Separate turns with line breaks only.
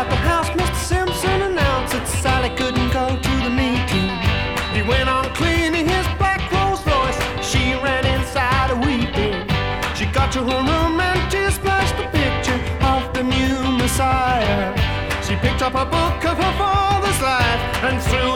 At the house, Mr. Simpson announced that Sally couldn't go to the meeting. He went on cleaning his black Rolls Royce. She ran inside a weeping. She got to her room and tears splashed the picture of the new Messiah. She picked up a book of her father's life and threw